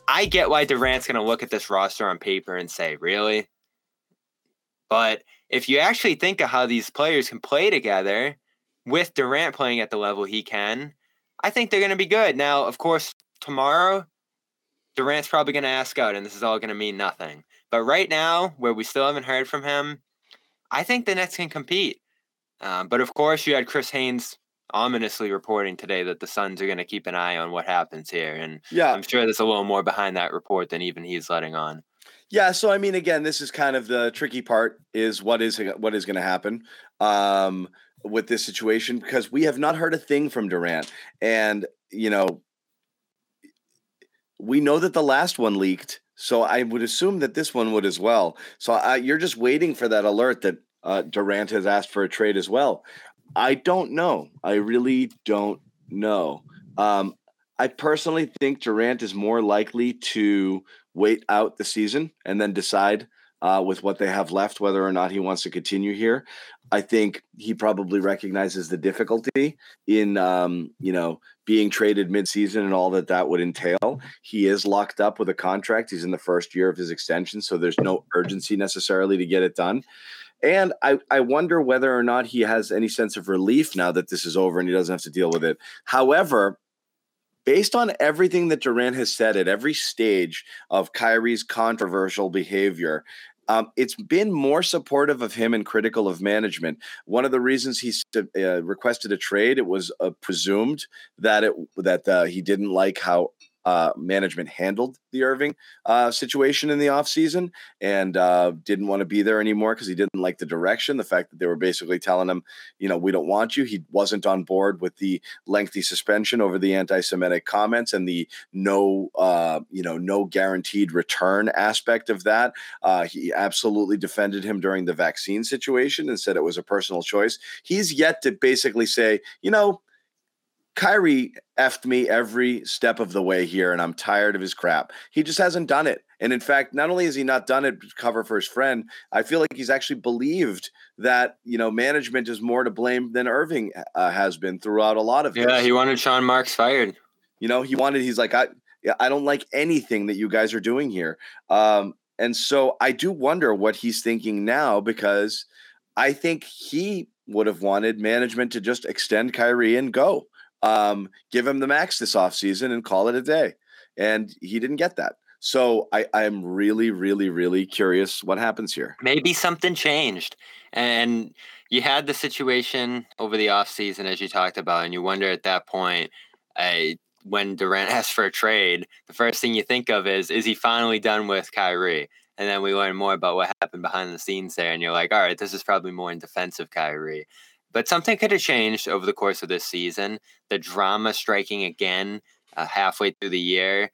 I get why Durant's going to look at this roster on paper and say, really? But if you actually think of how these players can play together with Durant playing at the level he can, I think they're going to be good. Now, of course, tomorrow, Durant's probably going to ask out, and this is all going to mean nothing. But right now, where we still haven't heard from him, I think the Nets can compete. But of course, you had Chris Haynes ominously reporting today that the Suns are going to keep an eye on what happens here. And Yeah. I'm sure there's a little more behind that report than even he's letting on. Yeah, so I mean, again, this is kind of the tricky part is what is going to happen with this situation, because we have not heard a thing from Durant. And, we know that the last one leaked, so I would assume that this one would as well. So you're just waiting for that alert that Durant has asked for a trade as well. I don't know. I really don't know. I personally think Durant is more likely to wait out the season and then decide with what they have left whether or not he wants to continue here. I think he probably recognizes the difficulty in, being traded midseason and all that would entail. He is locked up with a contract. He's in the first year of his extension, so there's no urgency necessarily to get it done. And I wonder whether or not he has any sense of relief now that this is over and he doesn't have to deal with it. However, based on everything that Durant has said at every stage of Kyrie's controversial behavior, it's been more supportive of him and critical of management. One of the reasons he requested a trade, it was presumed that he didn't like how management handled the Irving situation in the offseason and didn't want to be there anymore because he didn't like the direction, the fact that they were basically telling him, we don't want you. He wasn't on board with the lengthy suspension over the anti-Semitic comments and the no guaranteed return aspect of that. He absolutely defended him during the vaccine situation and said it was a personal choice. He's yet to basically say, Kyrie effed me every step of the way here, and I'm tired of his crap. He just hasn't done it. And in fact, not only has he not done it to cover for his friend, I feel like he's actually believed that, management is more to blame than Irving has been throughout a lot of this. Yeah, he wanted Sean Marks fired. He's like, I don't like anything that you guys are doing here. And so I do wonder what he's thinking now, because I think he would have wanted management to just extend Kyrie and go. Give him the max this offseason and call it a day. And he didn't get that. So I'm really, really, really curious what happens here. Maybe something changed. And you had the situation over the offseason, as you talked about, and you wonder at that point, when Durant asks for a trade, the first thing you think of is he finally done with Kyrie? And then we learn more about what happened behind the scenes there, and you're like, all right, this is probably more in defense of Kyrie. But something could have changed over the course of this season. The drama striking again halfway through the year.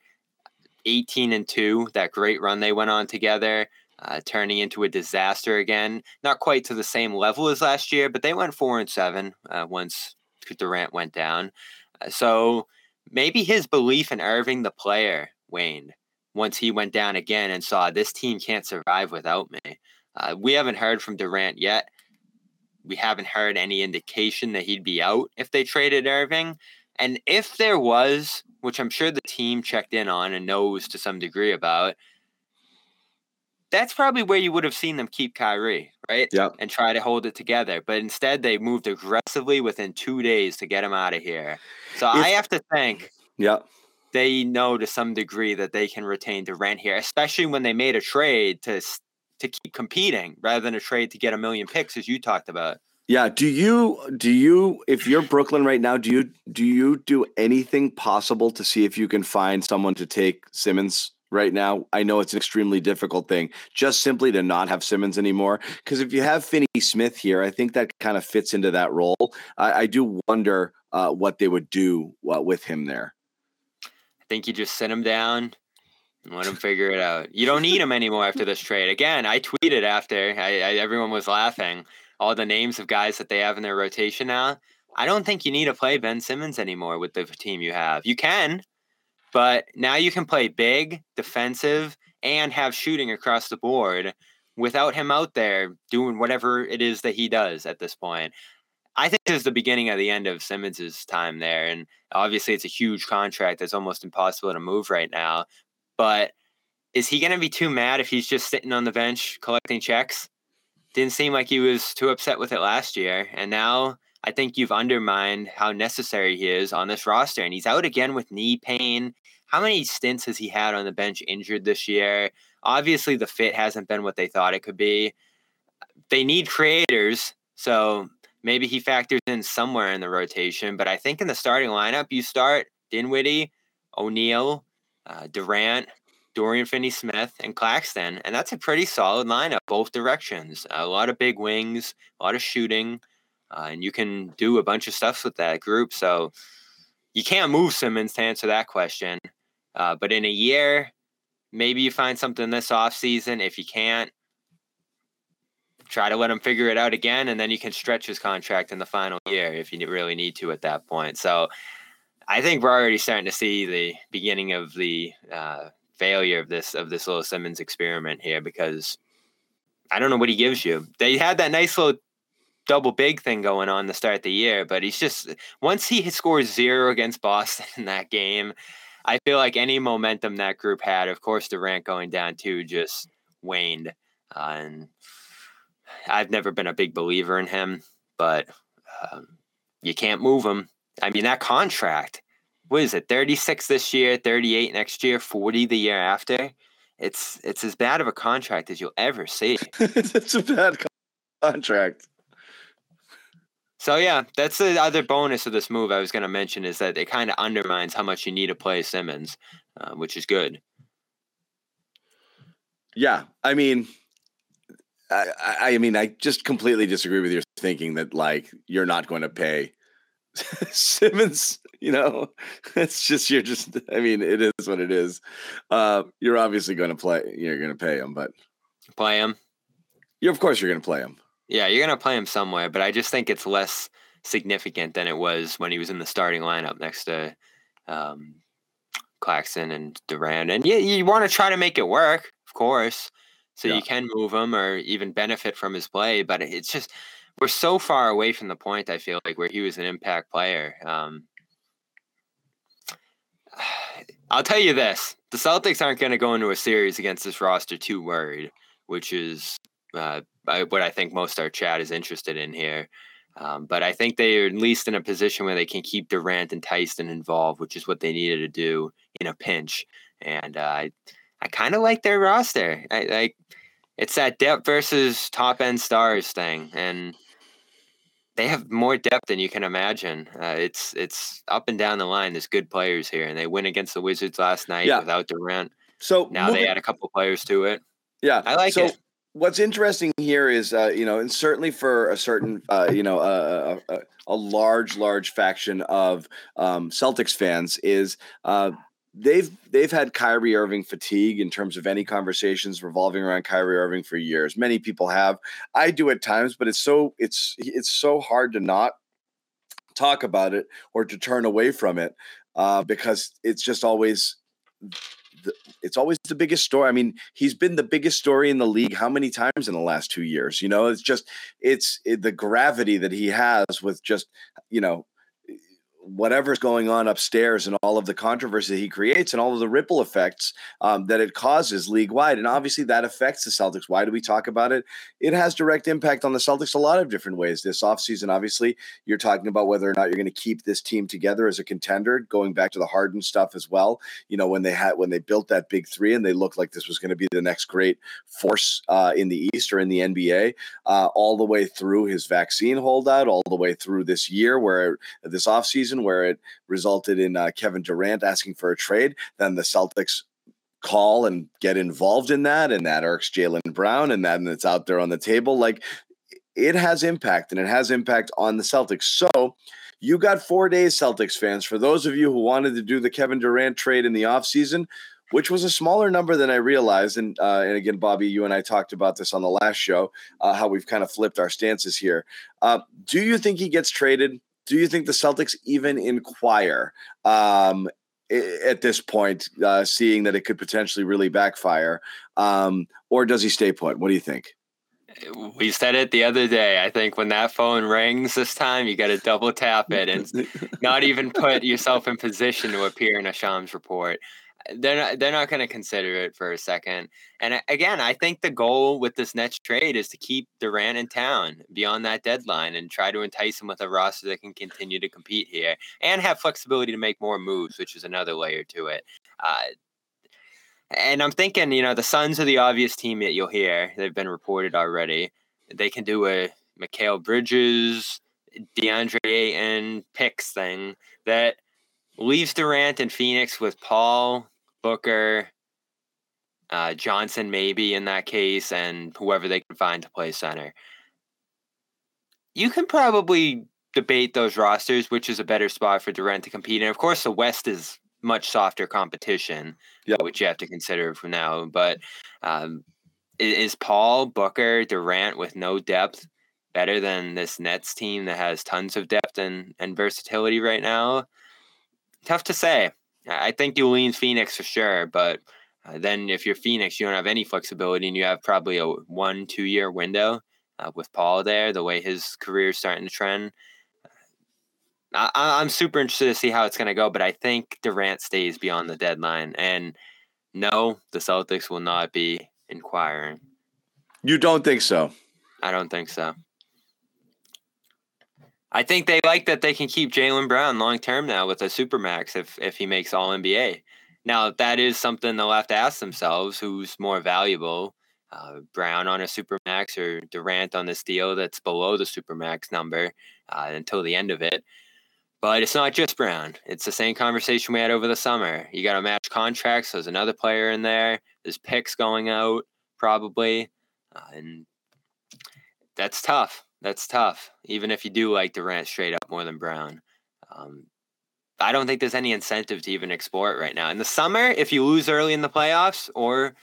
18-2, that great run they went on together, turning into a disaster again. Not quite to the same level as last year, but they went 4-7 once Durant went down. So maybe his belief in Irving, the player, waned once he went down again and saw this team can't survive without me. We haven't heard from Durant yet. We haven't heard any indication that he'd be out if they traded Irving. And if there was, which I'm sure the team checked in on and knows to some degree about, that's probably where you would have seen them keep Kyrie, right? Yeah. And try to hold it together. But instead, they moved aggressively within 2 days to get him out of here. So I have to think they know to some degree that they can retain Durant here, especially when they made a trade to keep competing rather than a trade to get 1 million picks, as you talked about. Yeah. Do you, if you're Brooklyn right now, do you do anything possible to see if you can find someone to take Simmons right now? I know it's an extremely difficult thing, just simply to not have Simmons anymore. Because if you have Finney Smith here, I think that kind of fits into that role. I do wonder what they would do with him there. I think you just sit him down and let him figure it out. You don't need him anymore after this trade. Again, I tweeted after everyone was laughing. All the names of guys that they have in their rotation now. I don't think you need to play Ben Simmons anymore with the team you have. You can, but now you can play big, defensive, and have shooting across the board without him out there doing whatever it is that he does at this point. I think this is the beginning of the end of Simmons' time there. And obviously it's a huge contract that's almost impossible to move right now. but is he going to be too mad if he's just sitting on the bench collecting checks? Didn't seem like he was too upset with it last year. And now I think you've undermined how necessary he is on this roster. And he's out again with knee pain. How many stints has he had on the bench injured this year? Obviously, the fit hasn't been what they thought it could be. They need creators, so maybe he factors in somewhere in the rotation. But I think in the starting lineup, you start Dinwiddie, O'Neal, Durant, Dorian Finney-Smith, and Claxton. And that's a pretty solid lineup, both directions. A lot of big wings, a lot of shooting, and you can do a bunch of stuff with that group. So you can't move Simmons to answer that question. But in a year, maybe you find something this offseason. If you can't, try to let him figure it out again, and then you can stretch his contract in the final year if you really need to at that point. So I think we're already starting to see the beginning of the failure of this little Simmons experiment here, because I don't know what he gives you. They had that nice little double big thing going on to start the year, but he's just, once he scores 0 against Boston in that game, I feel like any momentum that group had, of course Durant going down too, just waned. And I've never been a big believer in him, but you can't move him. I mean, that contract, what is it, 36 this year, 38 next year, 40 the year after? It's as bad of a contract as you'll ever see. It's a bad contract. So, yeah, that's the other bonus of this move I was going to mention, is that it kind of undermines how much you need to play Simmons, which is good. Yeah, I mean, I just completely disagree with your thinking that, like, you're not going to pay Simmons. It's just, it is what it is. You're obviously going to play. You're going to pay him, but play him. Of course, you're going to play him. Yeah, you're going to play him somewhere, but I just think it's less significant than it was when he was in the starting lineup next to Claxton and Durant. And you want to try to make it work, of course, so you can move him or even benefit from his play. But it's just, we're so far away from the point, I feel like, where he was an impact player. I'll tell you this. The Celtics aren't going to go into a series against this roster too worried, which is what I think most of our chat is interested in here. But I think they are at least in a position where they can keep Durant enticed and involved, which is what they needed to do in a pinch. And I kind of like their roster. It's that depth versus top end stars thing, and they have more depth than you can imagine. It's up and down the line. There's good players here, and they win against the Wizards last night without Durant. So now they add a couple players to it. Yeah, I like it. What's interesting here is, and certainly for a certain, a large faction of Celtics fans is they've had Kyrie Irving fatigue in terms of any conversations revolving around Kyrie Irving for years. Many people have. I do at times, but it's so hard to not talk about it or to turn away from it because it's just always. It's always the biggest story. I mean, he's been the biggest story in the league how many times in the last 2 years? It's the gravity that he has with just, whatever's going on upstairs and all of the controversy he creates and all of the ripple effects that it causes league-wide. And obviously that affects the Celtics. Why do we talk about it? It has direct impact on the Celtics a lot of different ways. This offseason, obviously, you're talking about whether or not you're going to keep this team together as a contender, going back to the Harden stuff as well. When they built that big three and they looked like this was going to be the next great force in the East or in the NBA, all the way through his vaccine holdout, all the way through this year this offseason, where it resulted in Kevin Durant asking for a trade. Then the Celtics call and get involved in that, and that irks Jaylen Brown, and then it's out there on the table. Like, it has impact, and it has impact on the Celtics. So you got 4 days, Celtics fans. For those of you who wanted to do the Kevin Durant trade in the offseason, which was a smaller number than I realized. And again, Bobby, you and I talked about this on the last show, how we've kind of flipped our stances here. Do you think he gets traded? Do you think the Celtics even inquire at this point, seeing that it could potentially really backfire? Or does he stay put? What do you think? We said it the other day. I think when that phone rings this time, you got to double tap it and not even put yourself in position to appear in a Shams report. They're not going to consider it for a second. And again, I think the goal with this Nets trade is to keep Durant in town beyond that deadline and try to entice him with a roster that can continue to compete here and have flexibility to make more moves, which is another layer to it. And I'm thinking, the Suns are the obvious team that you'll hear. They've been reported already. They can do a Mikal Bridges, DeAndre Ayton picks thing that leaves Durant in Phoenix with Paul, Booker, Johnson maybe in that case, and whoever they can find to play center. You can probably debate those rosters, which is a better spot for Durant to compete in. Of course, the West is much softer competition, which you have to consider for now. But is Paul, Booker, Durant with no depth better than this Nets team that has tons of depth and versatility right now? Tough to say. I think you lean Phoenix for sure, but then if you're Phoenix, you don't have any flexibility, and you have probably a 1-2 year window with Paul there, the way his career is starting to trend. I'm super interested to see how it's going to go, but I think Durant stays beyond the deadline. And no, the Celtics will not be inquiring. You don't think so? I don't think so. I think they like that they can keep Jaylen Brown long term now with a supermax if he makes All NBA. Now that is something they'll have to ask themselves: who's more valuable, Brown on a supermax or Durant on this deal that's below the supermax number until the end of it. But it's not just Brown. It's the same conversation we had over the summer. You got to match contracts. There's another player in there. There's picks going out probably, and that's tough. That's tough, even if you do like Durant straight up more than Brown. I don't think there's any incentive to even explore it right now. In the summer, if you lose early in the playoffs or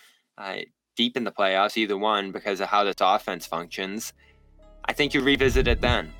deep in the playoffs, either one, because of how this offense functions, I think you revisit it then.